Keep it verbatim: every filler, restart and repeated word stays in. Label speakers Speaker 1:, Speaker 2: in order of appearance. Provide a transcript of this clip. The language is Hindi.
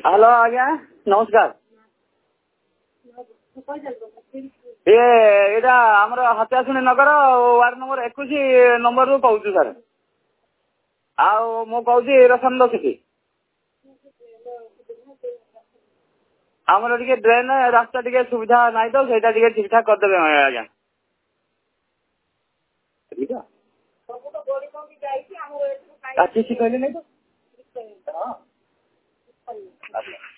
Speaker 1: हेलो आज्ञा नमस्कार। ये एटा हमर हत्याशुणी नगर वार्ड नंबर इक्कीस नंबर रू कहूँ सर। आओ मु कहूँ रसंद सिटी आमर टे ड्रेन रास्ता टे सुविधा ना तो सहीटा टे ठीक ठाक करदे आज्ञा। किसी कहले नहीं तो